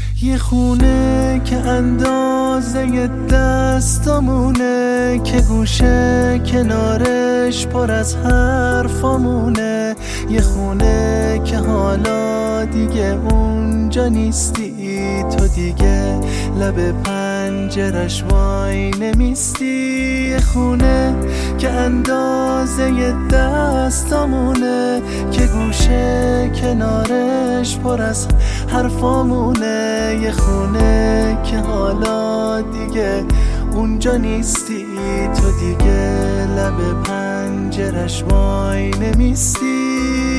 یه خونه که اندازه دستامونه، که گوشه کنارش پر از حرفامونه. یه خونه که حالا دیگه اونجا نیستی، تو دیگه لب پنجرش وای نمیستی. یه خونه که اندازه دستامونه، که گوشه کنارش پر از حرفامونه. یه خونه که حالا دیگه اونجا نیستی، تو دیگه لب پنجرش وای نمیستی.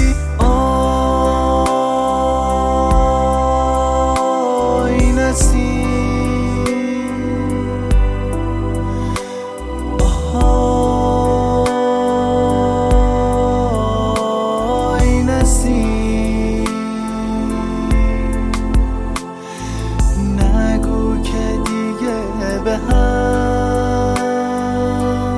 آی نسیم، آی نسیم، نگو که دیگه به هم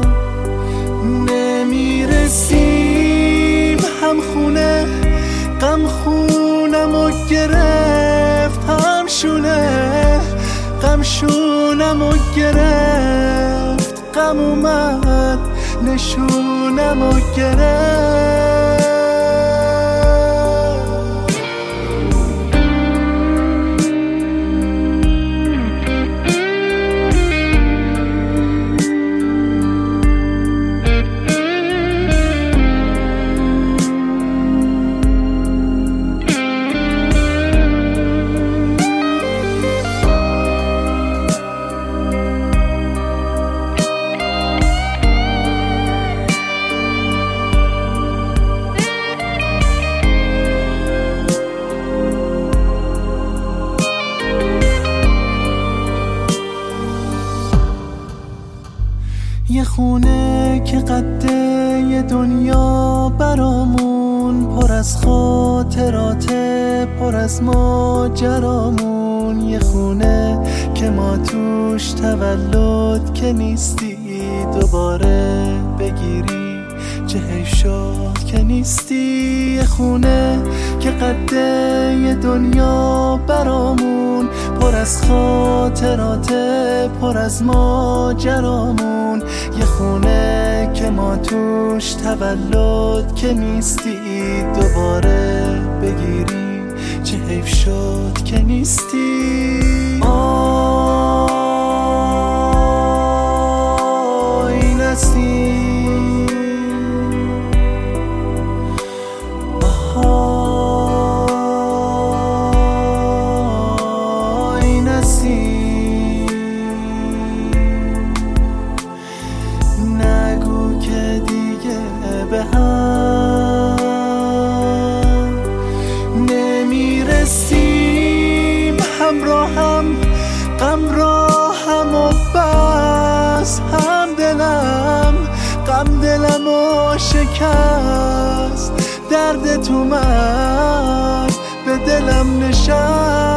نمیرسیم. هم خونه غم خونمو گرفت، هم شونه غم شونمو گرفت. غم اومد نشونمو گرفت. یه خونه که قده یه دنیا برامون، پر از خاطراته پر از ماجرامون. یه خونه که ما توش تولد که نیستی، دوباره بگیری چه حیف شد که نیستی. یه خونه که قده یه دنیا برامون، پر از خاطراته پر از ماجرامون. یه خونه که ما توش تولد که نیستی، دوباره بگیری چه حیف شد که نیستی. آی نسیم، آی نسیم، نگو که دیگه به هم نمیرسیم. همراهم غمراهم و بس، هم دلم و شکست. دردت اومد به دلم نشست.